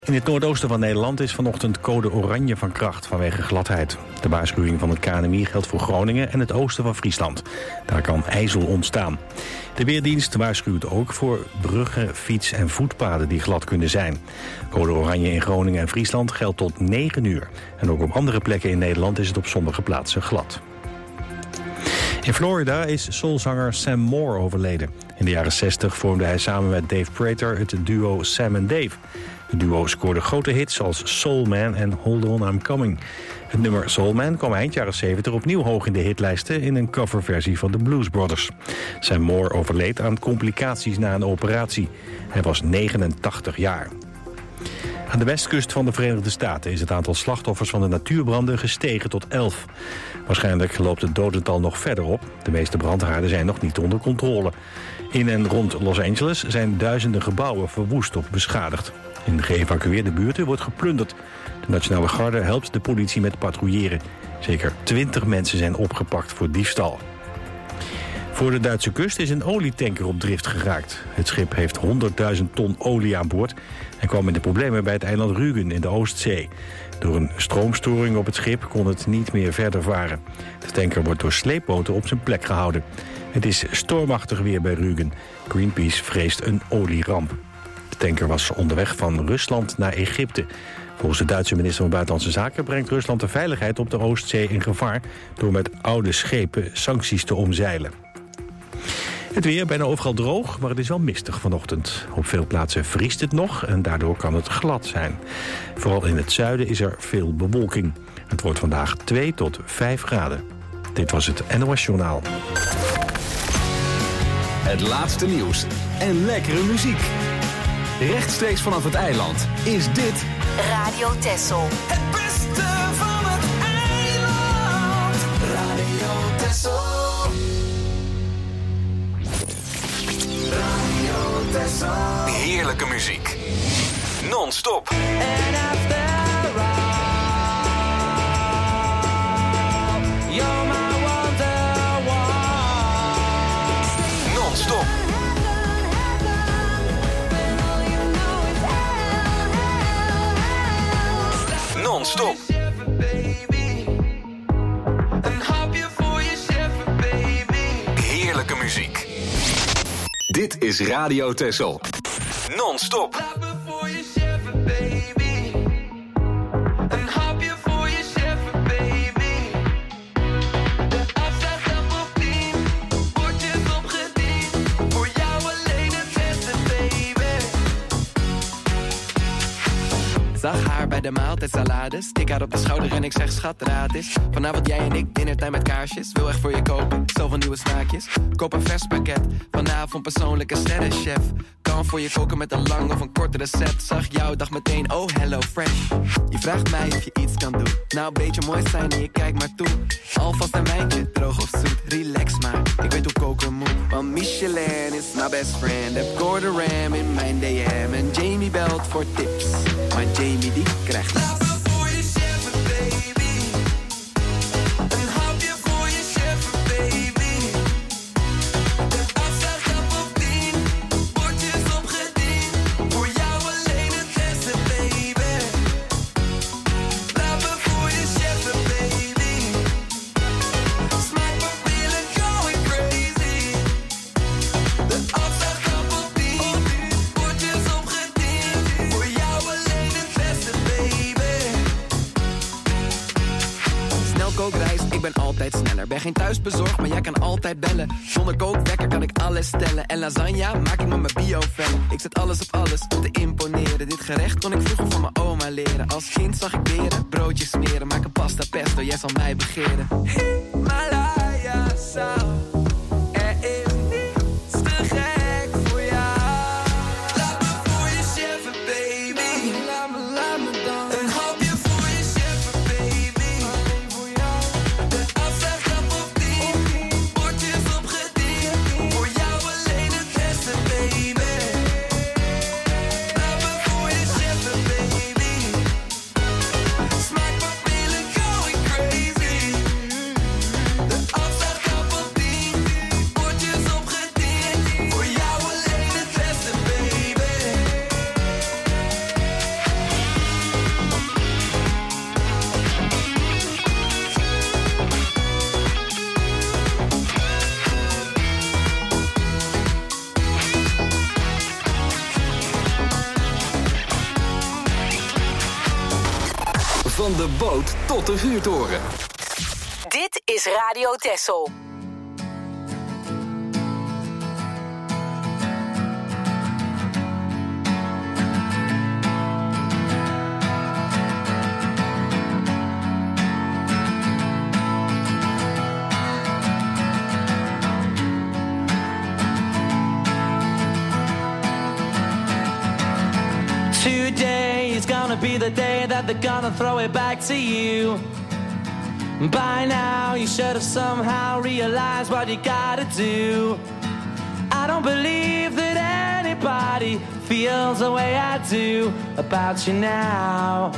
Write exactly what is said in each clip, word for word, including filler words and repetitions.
In het noordoosten van Nederland is vanochtend code oranje van kracht vanwege gladheid. De waarschuwing van het K N M I geldt voor Groningen en het oosten van Friesland. Daar kan ijzel ontstaan. De Weerdienst waarschuwt ook voor bruggen, fiets- en voetpaden die glad kunnen zijn. Code oranje in Groningen en Friesland geldt tot negen uur. En ook op andere plekken in Nederland is het op sommige plaatsen glad. In Florida is soulzanger Sam Moore overleden. In de jaren zestig vormde hij samen met Dave Prater het duo Sam and Dave. Het duo scoorde grote hits als Soul Man en Hold On I'm Coming. Het nummer Soul Man kwam eind jaren zeventig opnieuw hoog in de hitlijsten in een coverversie van de Blues Brothers. Sam Moore overleed aan complicaties na een operatie. Hij was negenentachtig jaar. Aan de westkust van de Verenigde Staten is het aantal slachtoffers van de natuurbranden gestegen tot elf. Waarschijnlijk loopt het dodental nog verder op. De meeste brandhaarden zijn nog niet onder controle. In en rond Los Angeles zijn duizenden gebouwen verwoest of beschadigd. In geëvacueerde buurten wordt geplunderd. De Nationale Garde helpt de politie met patrouilleren. Zeker twintig mensen zijn opgepakt voor diefstal. Voor de Duitse kust is een olietanker op drift geraakt. Het schip heeft honderdduizend ton olie aan boord en kwam in de problemen bij het eiland Rügen in de Oostzee. Door een stroomstoring op het schip kon het niet meer verder varen. De tanker wordt door sleepboten op zijn plek gehouden. Het is stormachtig weer bij Rügen. Greenpeace vreest een olieramp. De tanker was onderweg van Rusland naar Egypte. Volgens de Duitse minister van Buitenlandse Zaken brengt Rusland de veiligheid op de Oostzee in gevaar door met oude schepen sancties te omzeilen. Het weer bijna overal droog, maar het is wel mistig vanochtend. Op veel plaatsen vriest het nog en daardoor kan het glad zijn. Vooral in het zuiden is er veel bewolking. Het wordt vandaag twee tot vijf graden. Dit was het N O S Journaal. Het laatste nieuws en lekkere muziek. Rechtstreeks vanaf het eiland is dit Radio Texel. Het beste van het eiland. Radio Texel. Radio Texel. heerlijke muziek. Non-stop. And after all, you're my wonderwall. Non-stop. Non-stop. Heerlijke muziek. Dit is Radio Texel. Non-stop. Zag haar bij de maaltijdsalades. Tik haar op de schouder en ik zeg schat, raad is. Vanavond jij en ik, dinnertijd met kaarsjes. Wil echt voor je kopen, zoveel nieuwe smaakjes. Koop een vers pakket, vanavond persoonlijke sterrenchef. Kan voor je koken met een lang of een kort recept. Zag jou, dacht meteen, oh hello fresh. Je vraagt mij of je iets kan doen. Nou, een beetje mooi zijn en je kijkt maar toe. Alvast een wijntje, droog of zoet, relax maar. Ik weet hoe koken moet. Want Michelin is my best friend. Heb Gordon Ram in mijn D M. En Jamie belt voor tips. Maar Jamie die krijgt niks. Ik ben altijd sneller. Ben geen thuisbezorgd, maar jij kan altijd bellen. Zonder kookwekker kan ik alles stellen. En lasagne maak ik met mijn bio-fan. Ik zet alles op alles om te imponeren. Dit gerecht kon ik vroeger van mijn oma leren. Als kind zag ik beren, broodjes smeren. Maak een pasta pesto, jij zal mij begeren. Himalaya zout. Er is niets te gek voor jou. Laat me voor je cheffen, baby. Laat me, laat me dan. Een hapje voor je cheffen, baby. Van de boot tot de vuurtoren. Dit is Radio Texel. Today is gonna be the day that they're gonna throw it back to you. By now you should have somehow realized what you gotta do. I don't believe that anybody feels the way I do about you now.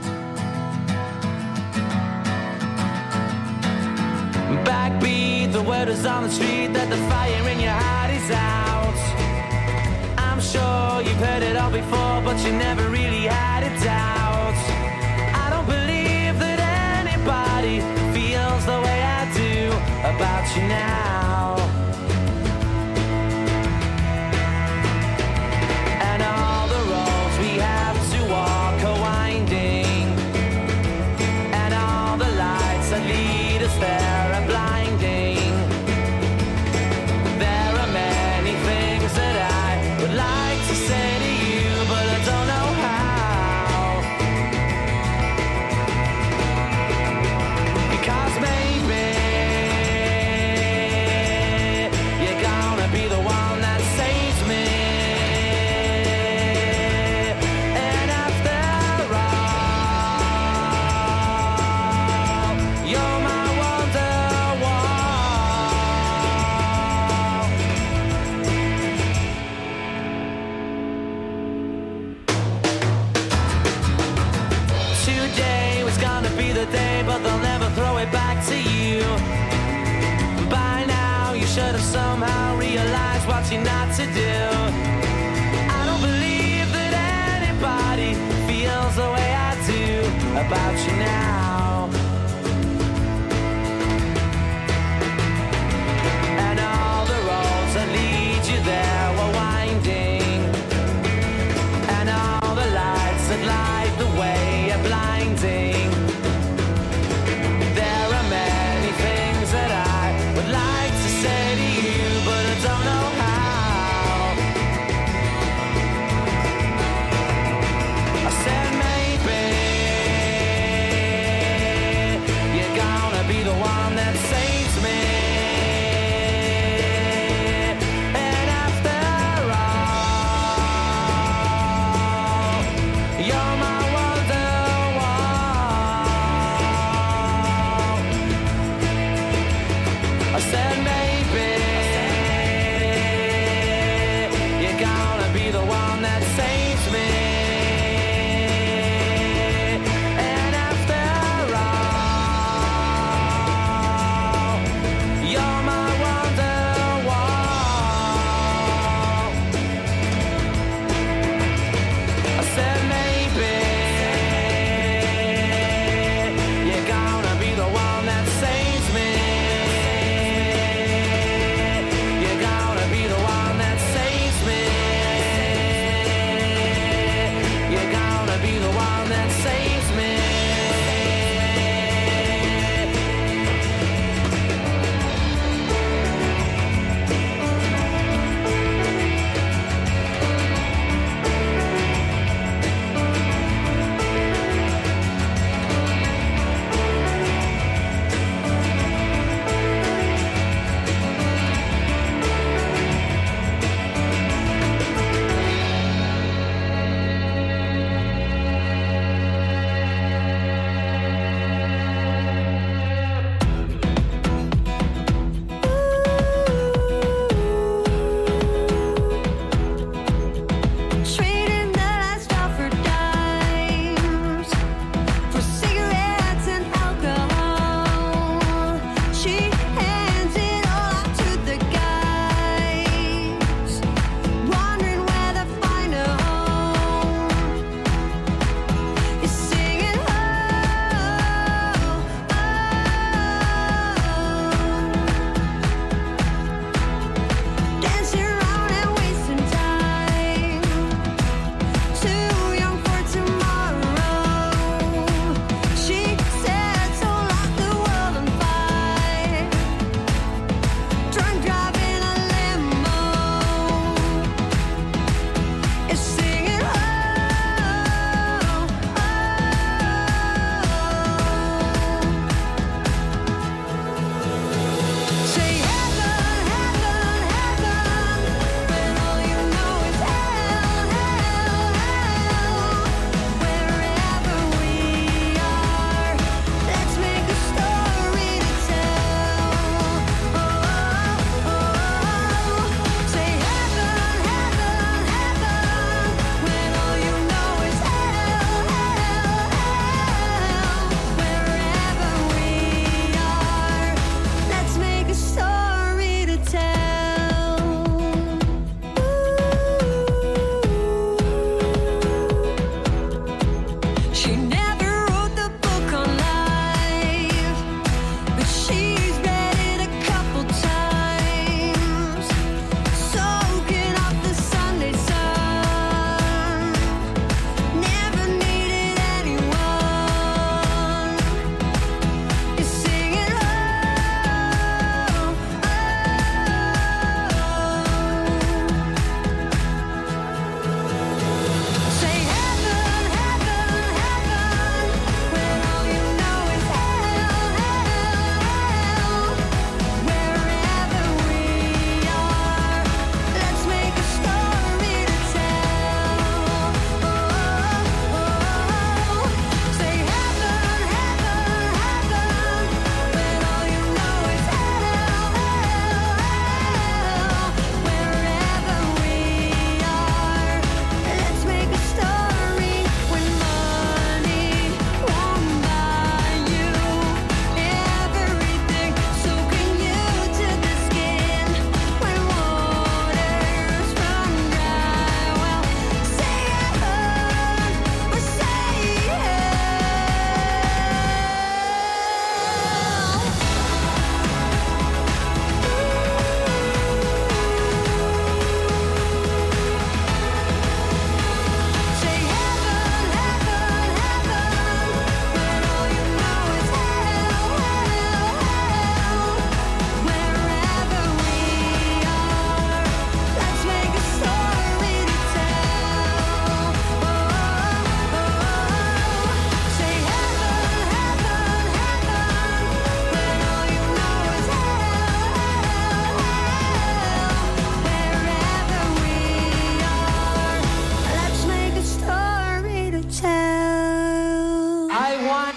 Backbeat, the word is on the street that the fire in your heart is out. I'm sure you've heard it all before, but you never really had a doubt. I don't believe that anybody feels the way I do about you now. And all the roads we have to walk are winding, and all the lights that lead us there are blinding. There are many things that I would like to say to you, but I don't know how. Because maybe you're gonna be the one that saves me. And after all, you're my wonderwall. Today was gonna be the day, but they'll never throw it back to you. By now you should have somehow realized what you're not to do. I don't believe that anybody feels the way I do about you now. And all the roads that lead you there were winding, and all the lights that light the way are blinding. There are many things that I would like to say to you, but I don't know how. I said maybe you're gonna be the one that saves me. And after all, you're my wonderwall.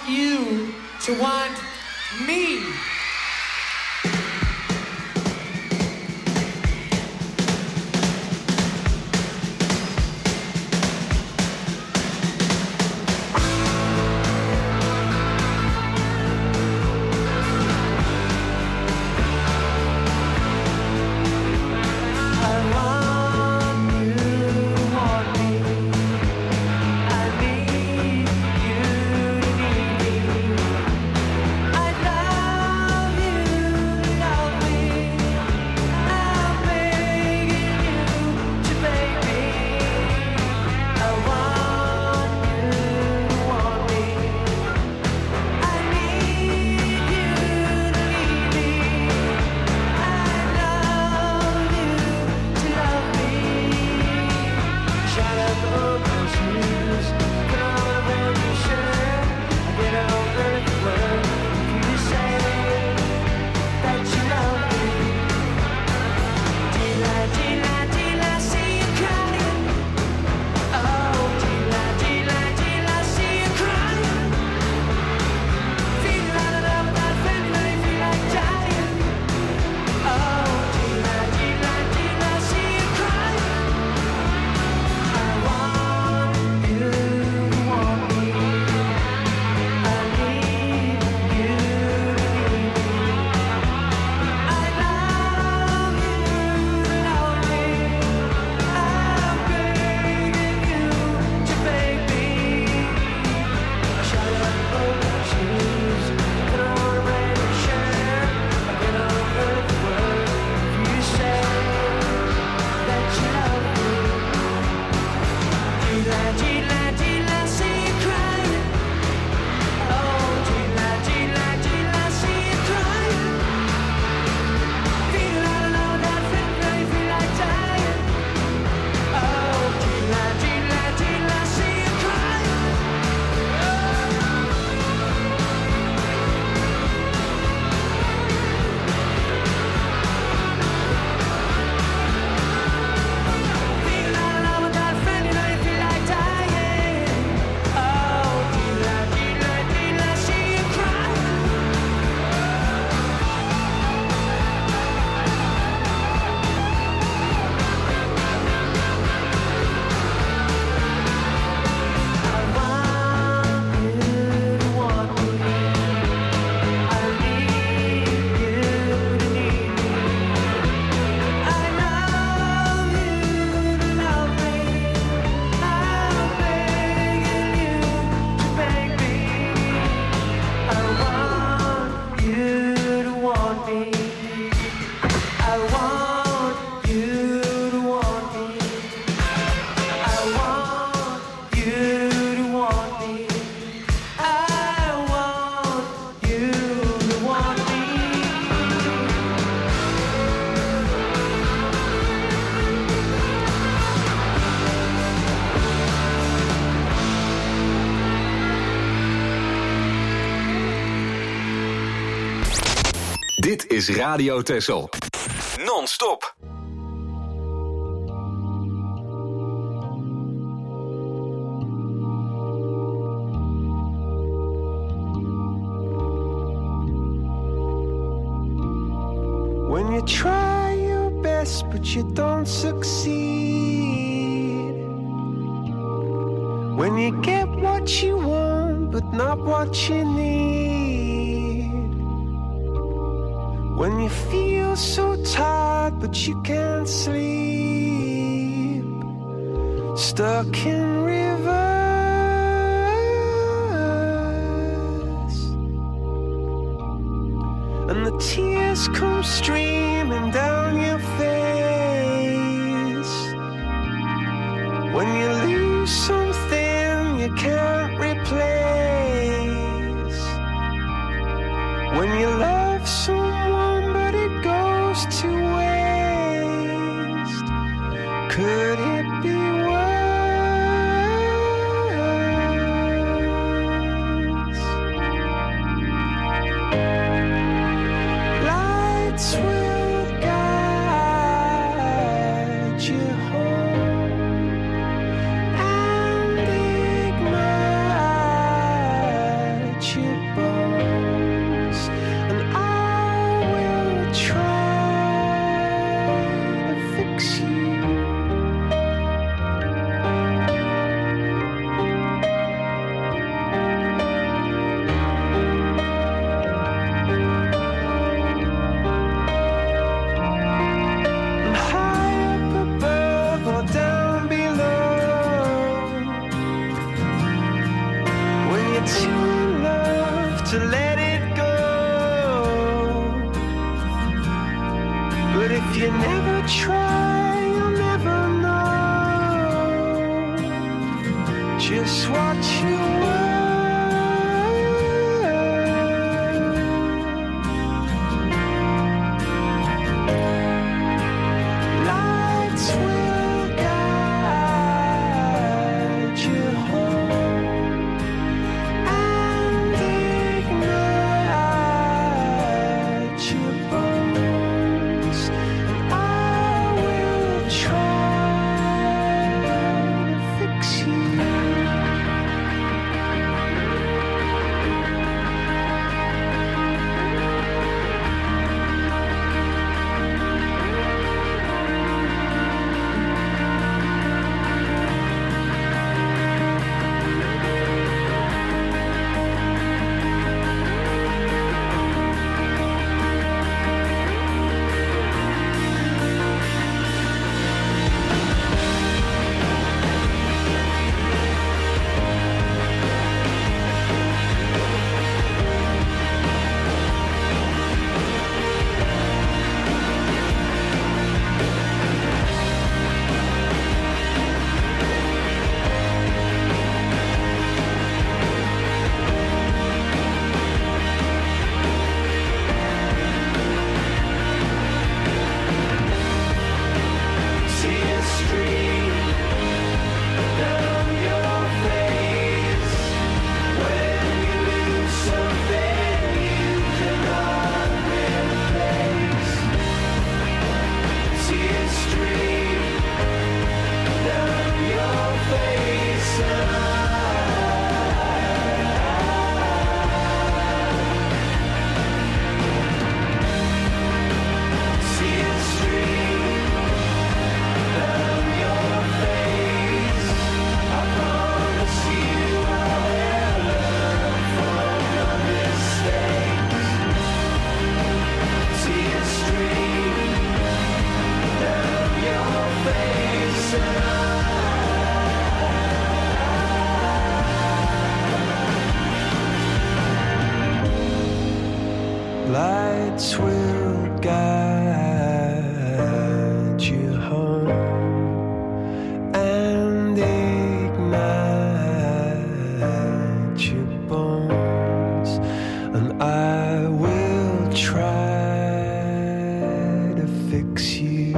you to want me. Dit is Radio Texel. Non-stop. When you try your best but you don't succeed, when you get what you want but not what you need, when you feel so tired but you can't sleep, stuck in reverse, and the tears come streaming down your face, when you lose something you can't replace, when you love someone but it goes to waste, could it be worse? Lights will guide to let it go. But if you never try, you'll never know just what you were. Lights will guide you home and ignite your bones, and I will try to fix you.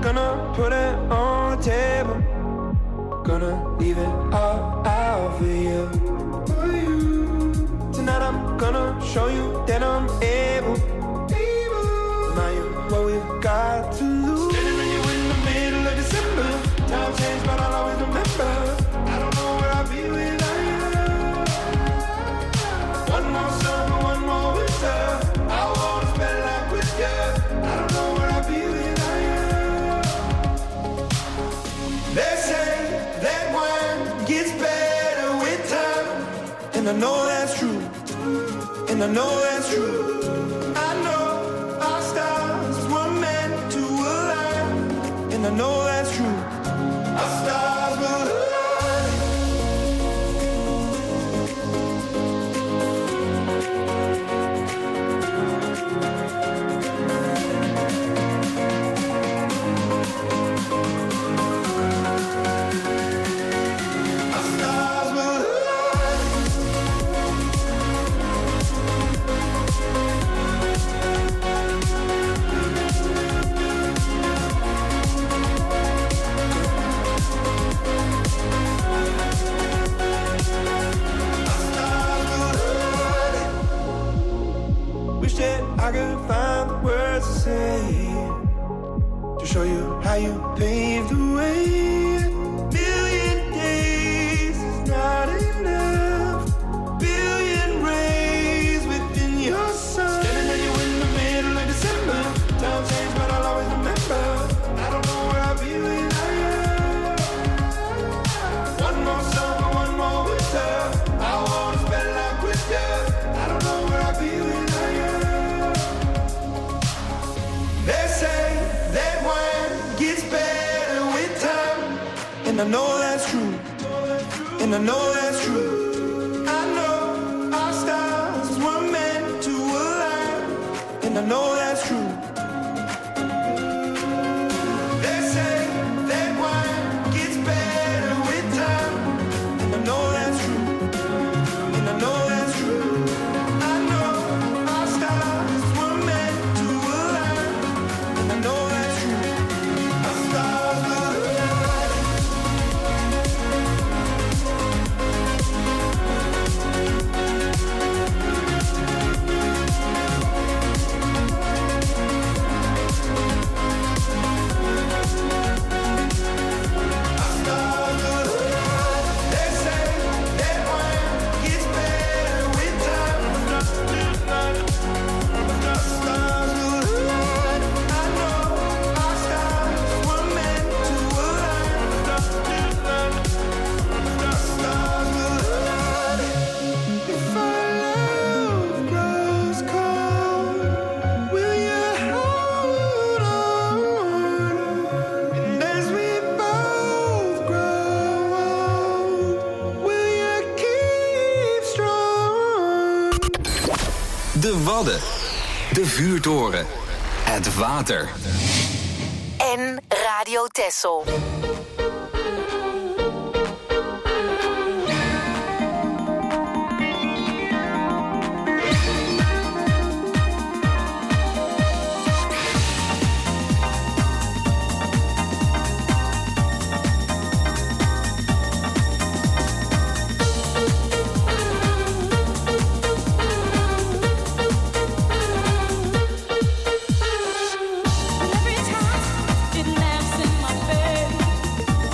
gonna put it on the table. Gonna leave it all out for you. For you. Tonight I'm gonna show you that I'm able. Able. Now you what we've got to lose. Standing with you in the middle of December. Time changed, but I'll always remember. I don't know where I'll be without you. One more summer, one more winter. I wanna spend life with you. I don't know where I'll be without you. They say that wine gets better with time, and I know that's true, and I know that's true. I know our stars were meant to align, and I know that's true. Our stars will align. I could find the words to say to show you how you paved the way. Million days is not enough. Billion rays within your sun. Standing at you in the middle of December. Time changed, but I'll always remember. I don't know where I'll be without you. One more summer, one more winter. I wanna spend life with you. I don't know where I'll be without you. They say that wine gets better with time, and I know that's true, and I know that's true. I know our stars were meant to align, and I know that's true. They say that wine gets better with time, and I know that's true, and I know that's true. I know our stars were meant to align. I know that's true. Our stars will align. Our stars will align. They say that wine gets better with time. Our stars will align. I know our stars were meant to align. Our stars will align. If our love grows cold, will you hold on? And as we both grow old, will you keep strong? De Wadden. De Vuurtoren. Het water. En Radio Texel. Every time it laughs in my face.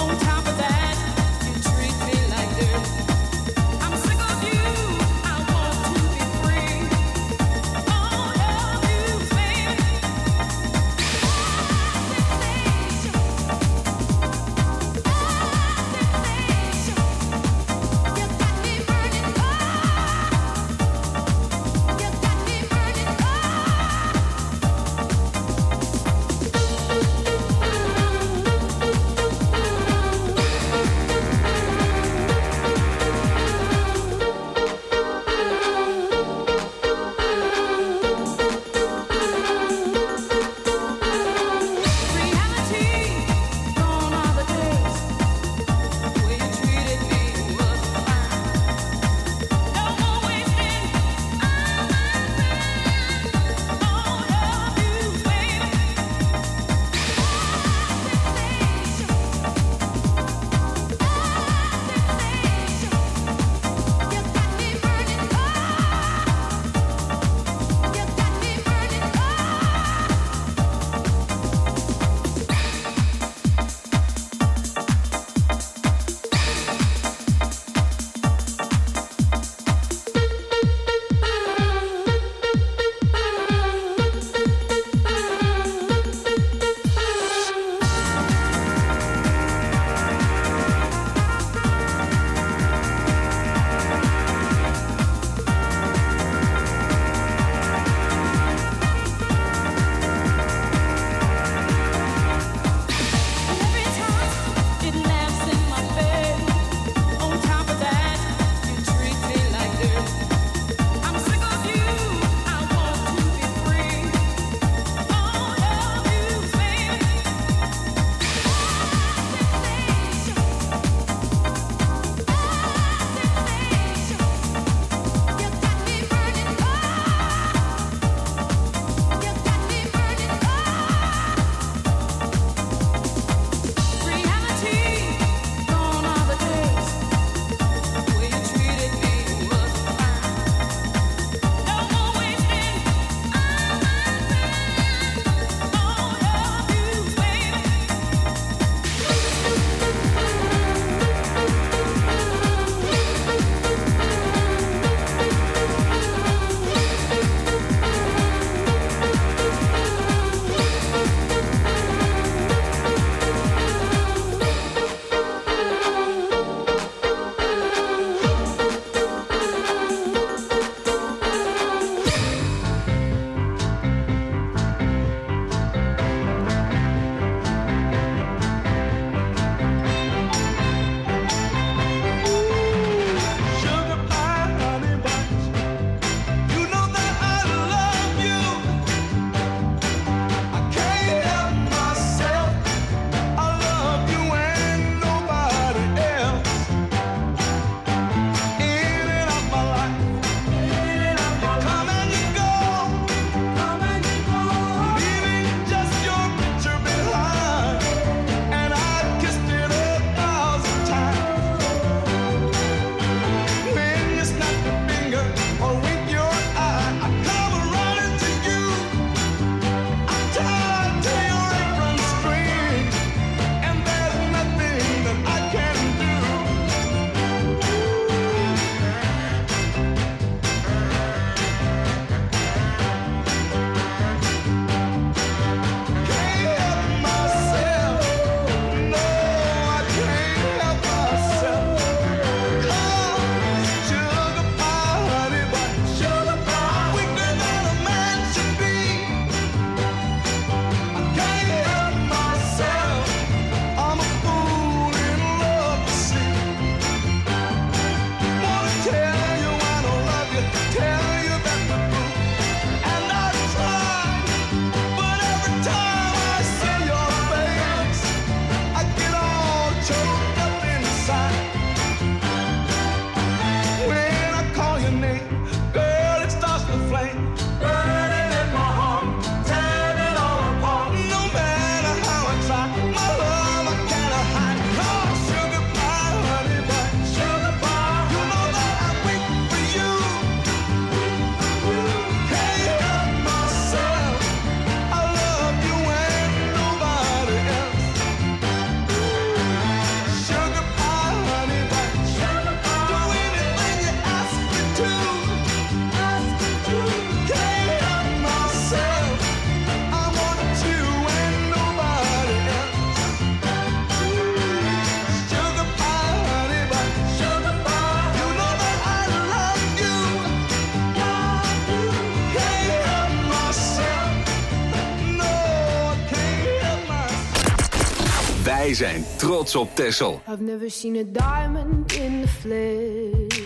Wij zijn trots op Texel. I've never seen a diamond in the flesh.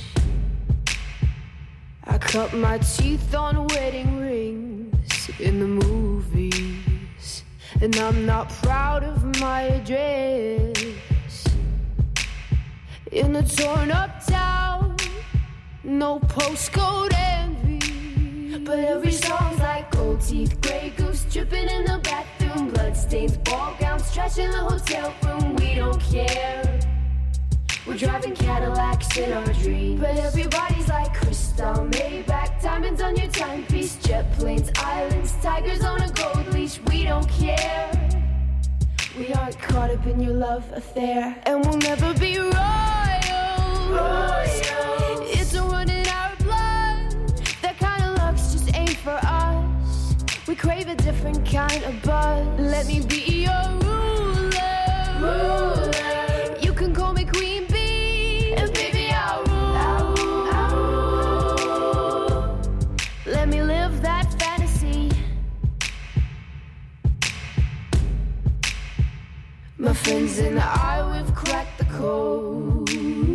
I cut my teeth on wedding rings in the movies. And I'm not proud of my address. In a torn up town, no postcode envy. But every song's like gold teeth, grey goose dripping in the bathroom, bloodstains, ball gowns, trash in the hotel room. We don't care. We're driving Cadillacs in our dreams. But everybody's like crystal, Maybach, diamonds on your timepiece, jet planes, islands, tigers on a gold leash. We don't care. We aren't caught up in your love affair, and we'll never be royal. Royal. It's a run in our blood. That kind of luck's just ain't for us. We crave a different kind of buzz. Let me be your ruler. Ruler. You can call me Queen Bee, and baby I'll rule. I'll rule. I'll rule. Let me live that fantasy. My friends and I, we've cracked the code.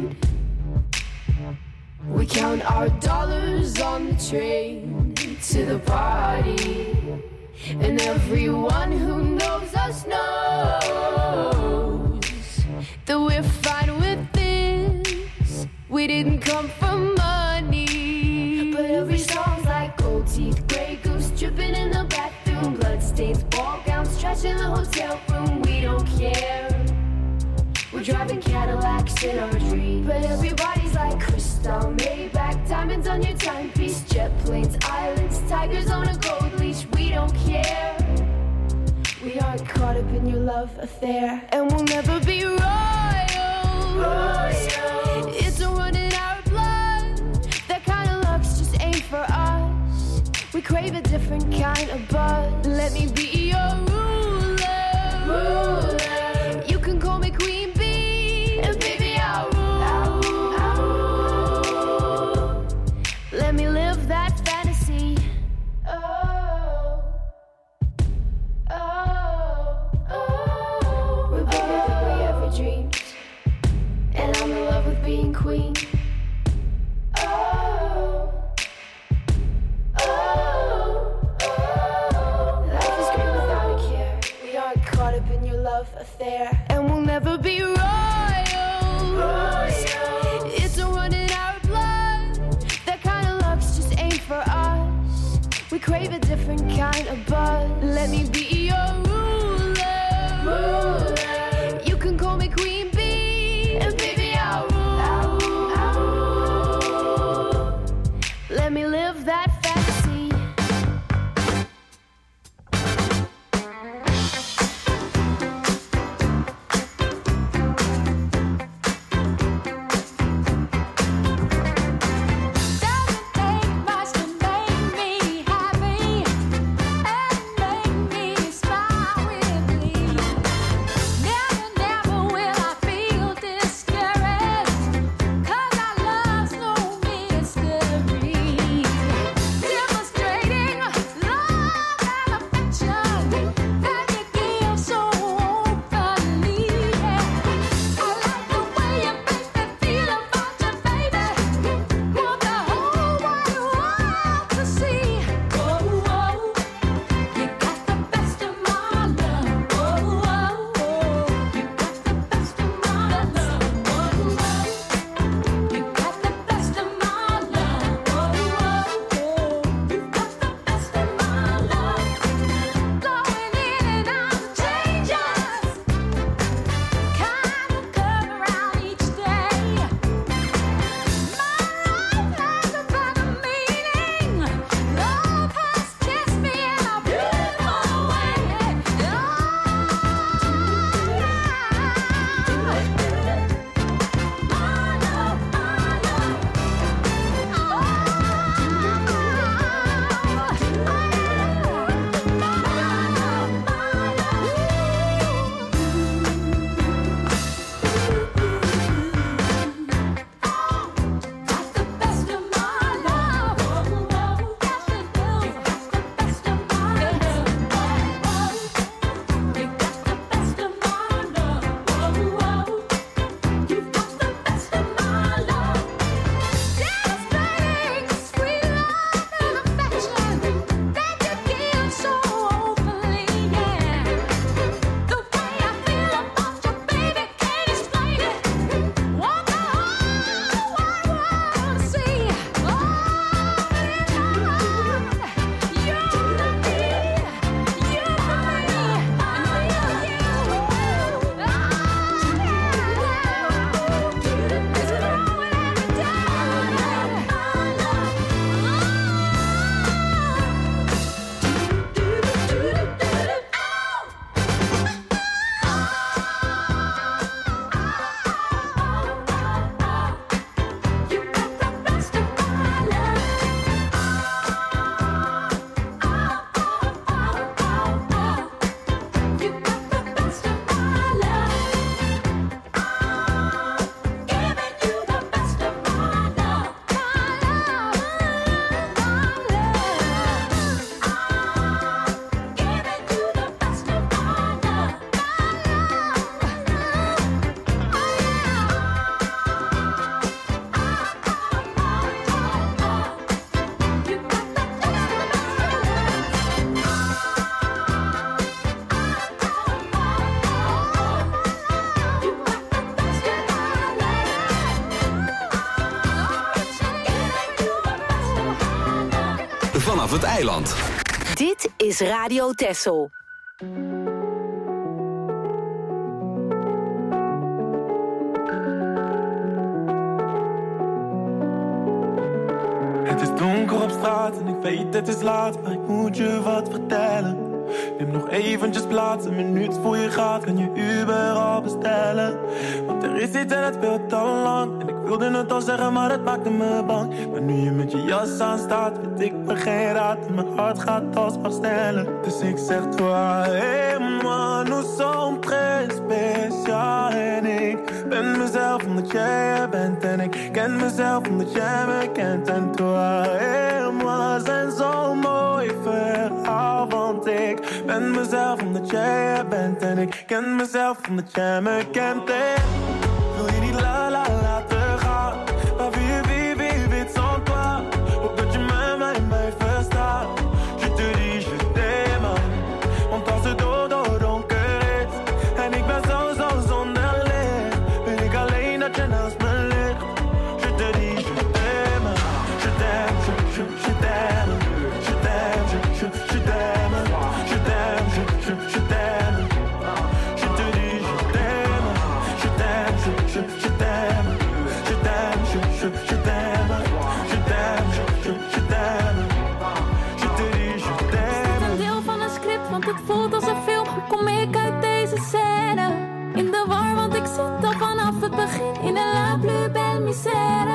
We count our dollars on the train to the party. And everyone who knows us knows that we're fine with this. We didn't come for money. But every song's like gold teeth, grey goose dripping in the bathroom, bloodstains, ball gowns, trash in the hotel room. We don't care. We're driving Cadillacs in our dreams. But everybody's like crystal, Maybach, diamonds on your timepiece, jet planes, islands, tigers on a gold leash. We don't care. We aren't caught up in your love affair, and we'll never be royal. Royal. It's a run in our blood. That kind of luck's just ain't for us. We crave a different kind of buzz. Let me be your ruler. Ruler. You can call me Queen Bee, and baby I'll rule. I'll rule. I'll rule. Let me live that fantasy. Oh, oh, oh. We're bigger than we ever dreamed, and I'm in love with being queen. Oh, oh, oh. Life is great without a care. We aren't caught up in your love affair, and we'll never be royal. Royal. It's a run in our blood. That kind of luck's just ain't for us. We crave a different kind of buzz. Let me be your ruler. Ruler. You can call me Queen Bee, and baby I'll rule. I'll rule. I'll rule. Let me live that fantasy. Never, never will I feel vanaf het eiland. Dit is Radio Texel. Het is donker op straat en ik weet het is laat, maar ik moet je wat vertellen. Neem nog eventjes plaats, een minuut voor je gaat, kan je Uber al bestellen. Want er is iets en het speelt al lang, en ik wilde het al zeggen, maar het maakte me bang. Maar nu je met je jas aan staat, weet ik me geen raad, en mijn hart gaat alsmaar sneller. Dus ik zeg toi, hey man, nous sommes très spécial. En ik ben mezelf omdat jij er bent, en ik ken mezelf omdat jij me kent. En toi, hey man, zijn zo mooi verhaal, want ik ben mezelf omdat jij er bent, en ik ken mezelf omdat jij me kent. En wil je niet la la laten gaan, maar wie wie wie weet sans toi. Hoop dat je mij, mij, mij verstaat. Je te dis, je t'aime. Want als het dodo donker is en ik ben zo zo zonder licht, wil ik alleen dat je naast me ligt. Je te dis, je t'aime. Je t'aime, je, je, je t'aime. Je t'aime, je, je, je t'aime. Je t'aime, je, je, je t'aime. Je te dis, je t'aime. Je t'aime, je, je, je t'aime. Je t'aime, je, je, je t'aime. Je t'aime, je, je, je t'aime. Je te dis, je t'aime. Een deel van een script, want het voelt als een film. Hoe kom ik uit deze scène? In de war, want ik zit al vanaf het begin in een la plus belle misère.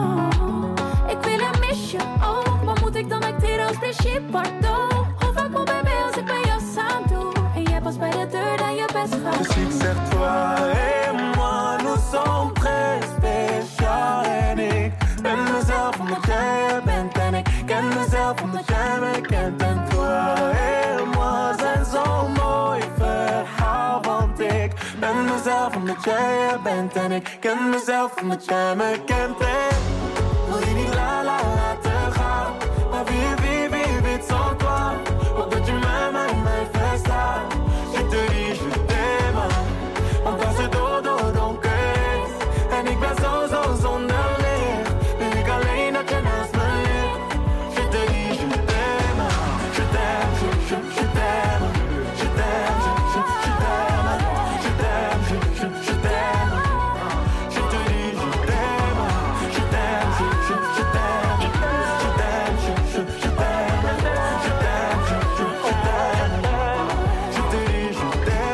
Oh, ik wil een misje, oh, wat moet ik dan acteren als Brigitte Bardot? Hoe vaak moet bij mij als ik mijn jas aan doe? En jij pas bij de deur dan je best gaat. Dus ik zeg toi et moi, nous sommes très spécial. En ik ben mezelf omdat jij er bent, en ik ken mezelf omdat jij me kent. En toi et moi zijn zo'n mooi verhaal, want ik ben mezelf omdat jij er bent, en ik ken mezelf omdat jij me kent. En wil je niet la la laten gaan, maar wie wie wie weet sans toi. Hoop dat je mij, mij, mij verstaat. Je te dis, je t'aime. Want als het dodo donker is en ik ben zo zo zonder licht, wil ik alleen dat je naast me ligt. Je te dis, je t'aime. Je t'aime, je, je, je t'aime. Je t'aime, je, je, je t'aime. Je t'aime, je, je, je t'aime. Je te dis, je t'aime. Je t'aime, je, je, je t'aime. Je t'aime, je, je, je t'aime. Je t'aime, je, je, je t'aime. Je te dis, je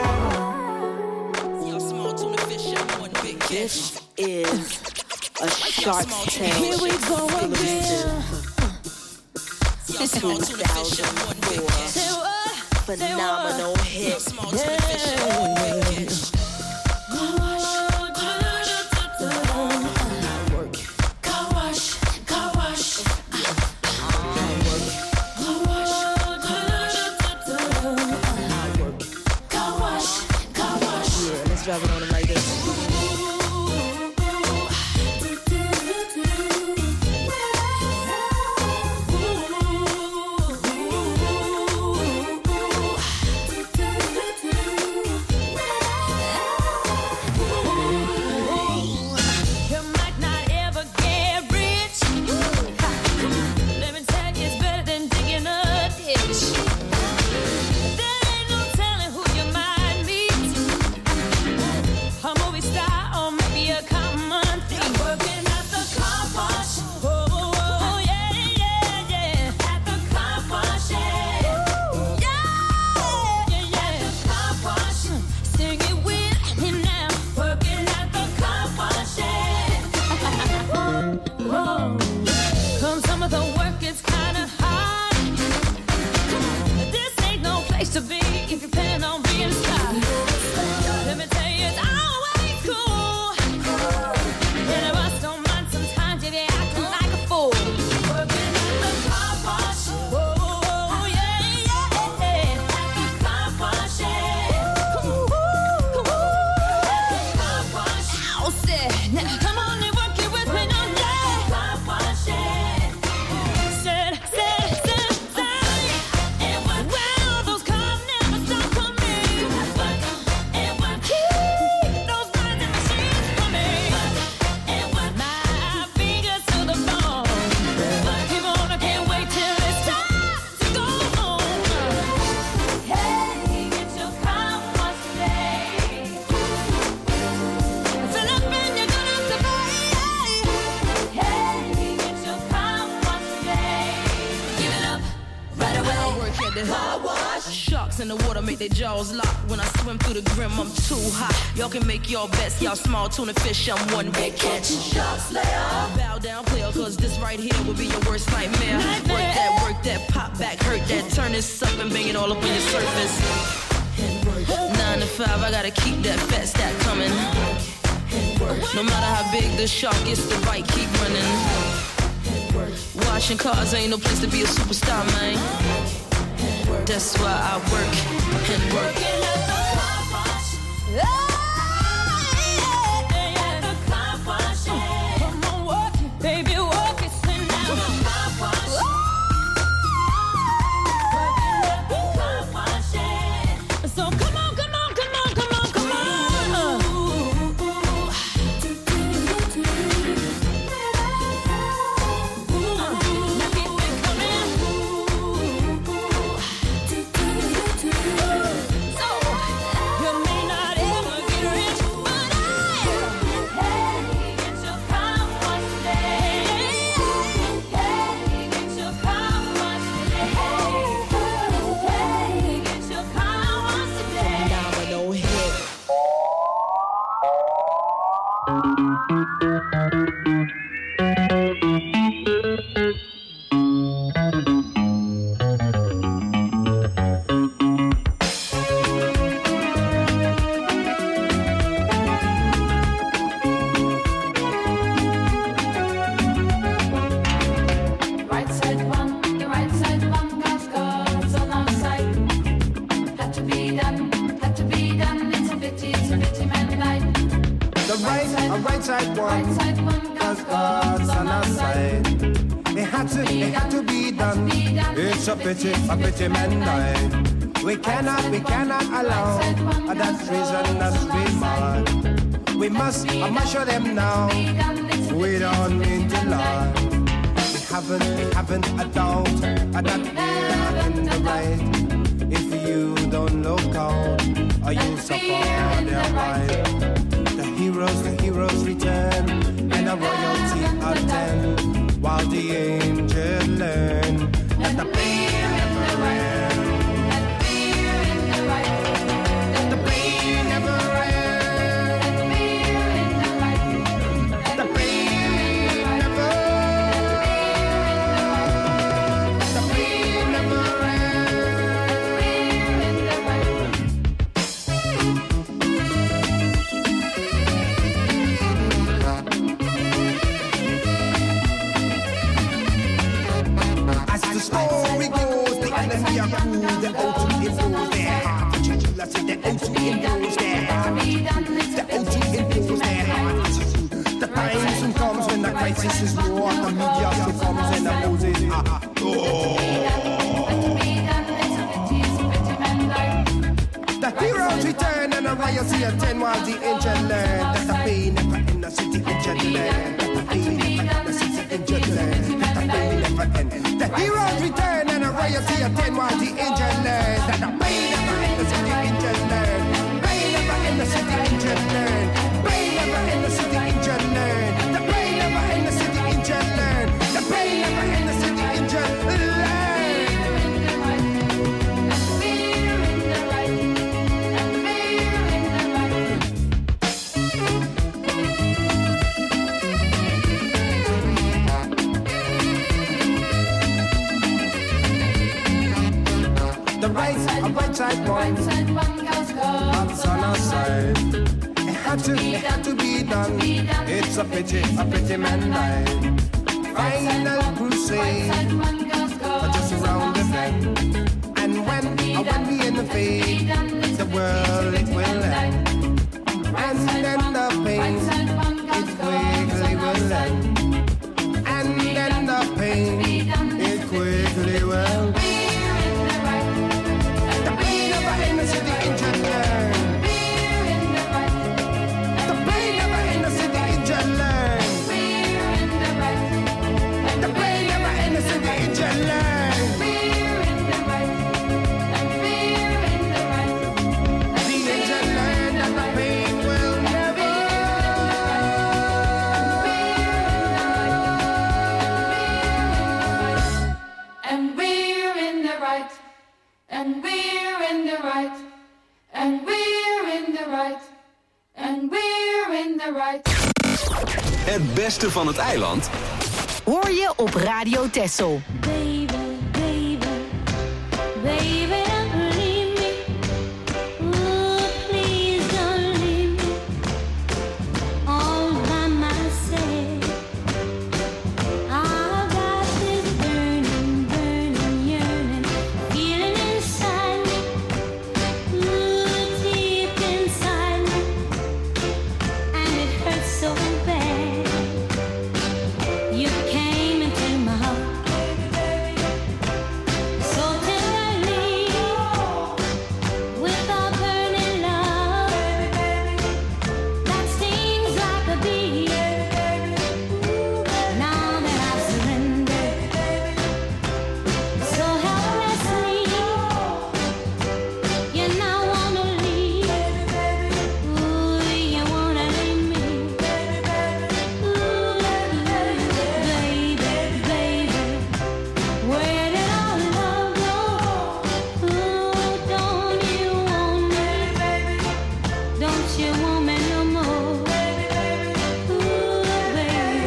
t'aime. This is a Shark's Tale. Here we go again. two thousand four phenomenal hit. Let's drop it on him like this. Movie star. in the water make their jaws lock. When I swim through the grim, I'm too hot. Y'all can make your bets, y'all small tuna fish, I'm one big catch. Shark Slayer. Bow down, player, cause this right here will be your worst nightmare. nightmare. Work that, work that, pop back, hurt that, turn this up and bang it all up on your surface. Nine to five, I gotta keep that fat stack coming. No matter how big the shark is, the bite keep running. Washing cars ain't no place to be a superstar, man. That's why I work and work. Baby, walk it, send out the car wash. So come on, come on, come on, come on, come on. Now keep it coming. So you may not ever get rich, but I hey, get your car wash today. Hey, get your car wash today. Hey, get your car wash today. Domino hit. Right side one, the right side one, cause God's on our side. Had to be done, had to be done. It's a pity, it's a pity, man, life. The right, a right side Right one, side one, cause God's on our side. It had to, it had to be done. It's a pity, a pity man died. We cannot, we cannot allow that treason that's remarked. We must, I must show them now. We don't mean to lie. We haven't, we haven't a doubt that we're in the right. If you don't look out, or you suffer their right. The heroes, the heroes return, and the royalty attend, while the angels learn that the pain never ends. The pain never ends. The pain never. The pain never As the story goes, the enemy are cool, the O two impose their heart. I said the O two impose their heart. The O two impose their heart. The time soon comes when the crisis is war. The media soon comes and the Moses are. Oh. The heroes return and the royalty attend while the angel learn that the pain never in the city angel learn. That the pain never in the city angel learn. That the pain never end. The heroes return and the royalty attend while the angel learn that the pain never in the city angel learn. Pain never in the city angel learn. Pain never in the city angel learn. The pain never in the city angel learn. The pain never in the city angel learn. The right, a right side one, God's on our side. It had to, it had to be done. It's a pity, a pity man died. Final crusade, just around the bend. And when, when we in the fade, the world it will end. And then the pain, it quickly will end. And then the pain, it quickly will end. In the city angel learn. The pain never in the city angel learn. The pain never in the city angel learn. The angel learn in the right. Het beste van het eiland hoor je op Radio Texel. Baby, baby, baby, don't leave me. Ooh, please don't leave me all by myself. I've got this burning, burning yearning feeling inside me. Ooh, deep inside me, and it hurts so bad. You came into my heart so tenderly with a burning love that stings like a bee. Now that I've surrendered so helplessly, you now wanna leave. Ooh, you wanna leave me. Ooh, baby, baby, where did our love go? Ooh, don't you want me? Don't you want me no more? Ooh, baby.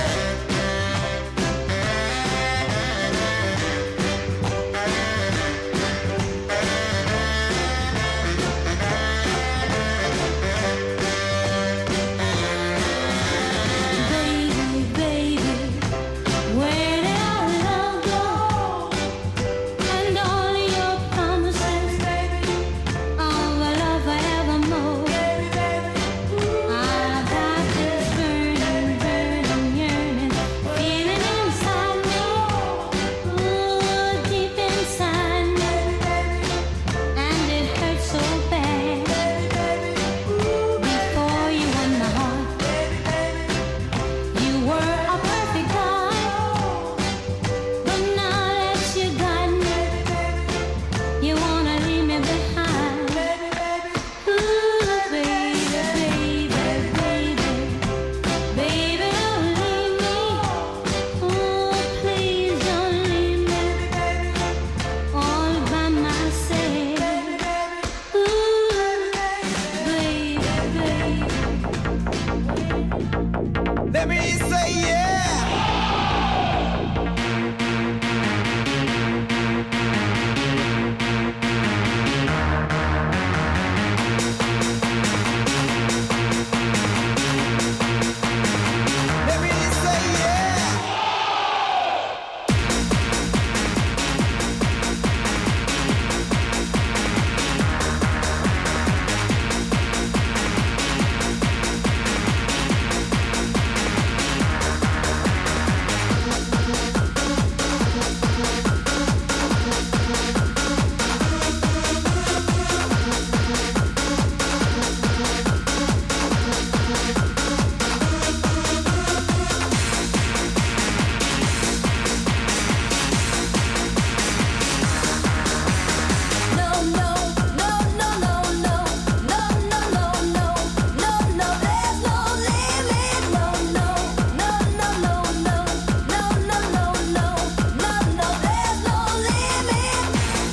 Baby, baby, where did our love go? And all your promises of a love forevermore. I've got this burning, burning yearning feeling inside me. Ooh, deep inside me, and it hurts so bad. Before you won my heart, you were a perfect guy, but now that you got me, you wanna leave me behind. Ooh, baby, baby, baby, baby, don't leave me. Ooh, please don't leave me all by myself. Ooh, baby, baby. Let me say yeah. Let me say yeah. No, no, no, no, no, no, no, no, no, no, no, no, there's no limit. No, no, no, no, no, no, no, no, no, no, no, no, there's no limit.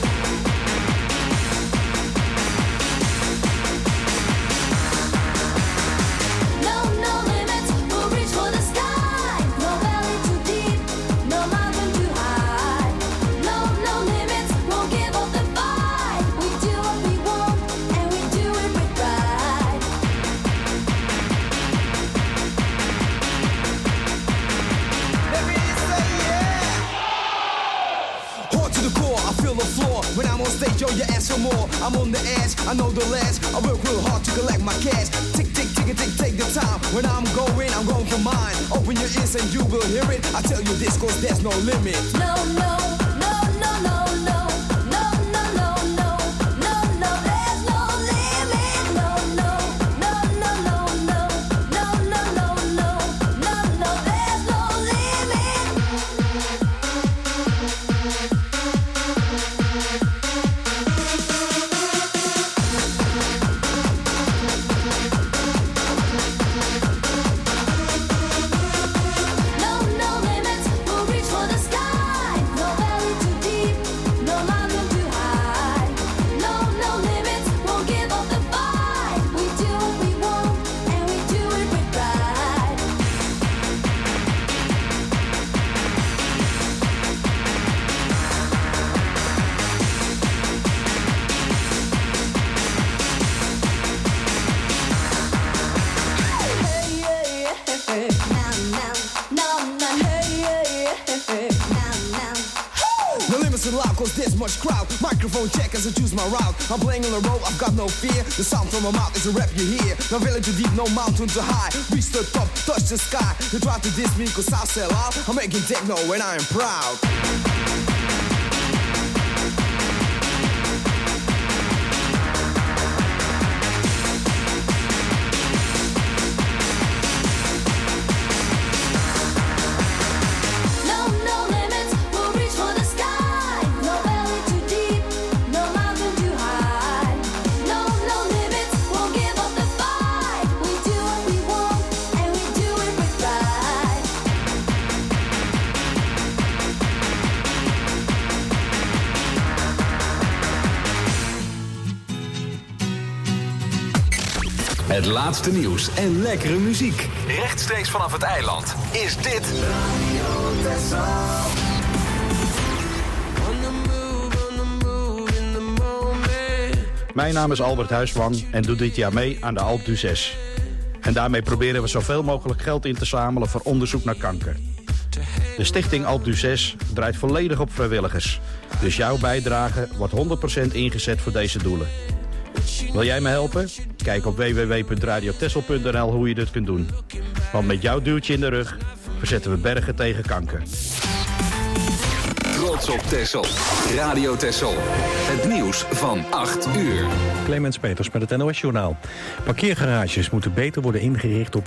No, no limits, we'll reach for the sky. No valley too deep, no mountain too high. No, no limits, won't give up the fight. We do what we want, and we do it with pride. Let me say yeah. Hard to the core, I feel the floor. When I'm on stage, yo, you ask for more. I'm on the edge, I know the last. I work real hard to collect my cash. Tick, tick, tick, tick, take the time. When I'm going, I'm going for mine. Open your ears and you will hear it. I tell you this, cause there's no limit. No, no, no, no, no, no, no, no, no, no, no, no, there's no limit. No, no, no, no, no, no, no, no, no, no, no, no, there's no limit. No, no limits, we'll reach for the sky. No valley much crowd. Microphone check as I choose my route. I'm playing on the road, I've got no fear. The sound from my mouth is a rap you hear. No valley too deep, no mountain too high. Reach the top, touch the sky. You try to diss me cause I sell out. I'm making techno and I am proud. Het laatste nieuws en lekkere muziek. Rechtstreeks vanaf het eiland is dit Radio Texel. Mijn naam is Albert Huisman en doe dit jaar mee aan de Alpe d'Huez. En daarmee proberen we zoveel mogelijk geld in te zamelen voor onderzoek naar kanker. De stichting Alpe d'Huez draait volledig op vrijwilligers. Dus jouw bijdrage wordt honderd procent ingezet voor deze doelen. Wil jij me helpen? Kijk op w w w punt radio texel punt n l hoe je dit kunt doen. Want met jouw duwtje in de rug verzetten we bergen tegen kanker. Trots op Texel. Radio Texel. Het nieuws van acht uur. Clemens Peters met het N O S-journaal. Parkeergarages moeten beter worden ingericht op